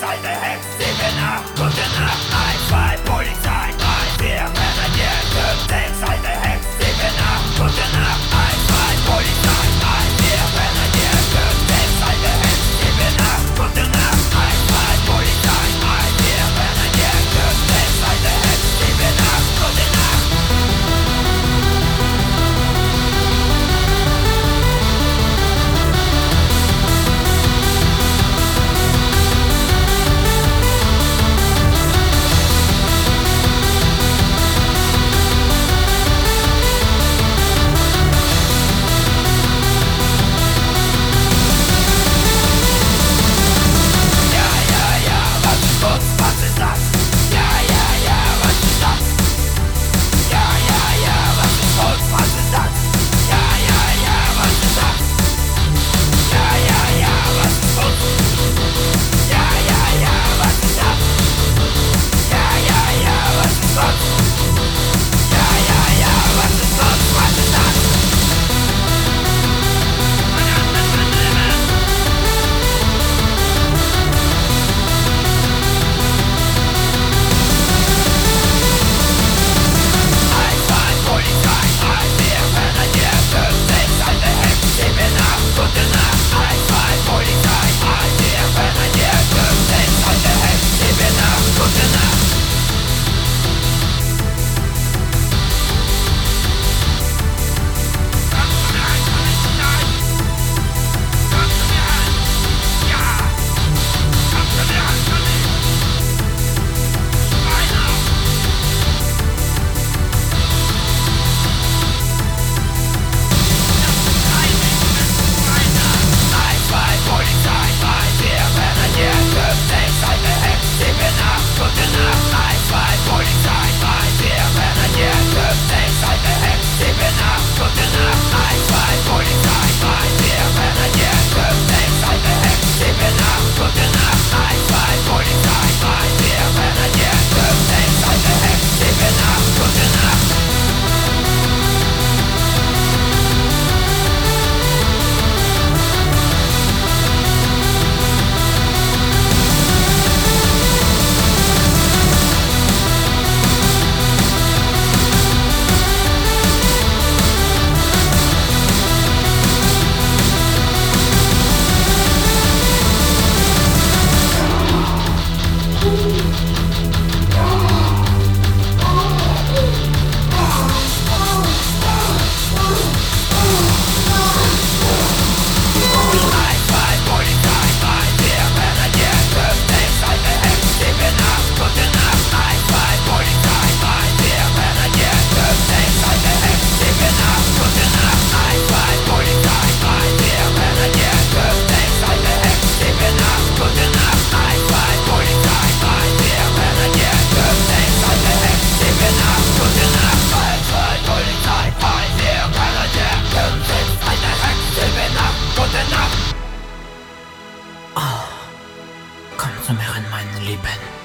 alte Hex, 7, 8, gute Nacht, 1, 2, Polizei, 3, 4, Grenadier, 5, 6, alte Hex, 7, 8, gute Nacht, 1, 2, Polizei, 3, 4, Grenadier, 5, 6, alte Hex, 7, 8, gute Nacht, 1, 2, Polizei, 3, 4, Grenadier, 5, 6, alte Hex, 7, 8, gute Nacht. Komm zu mir ran, mein Lieben.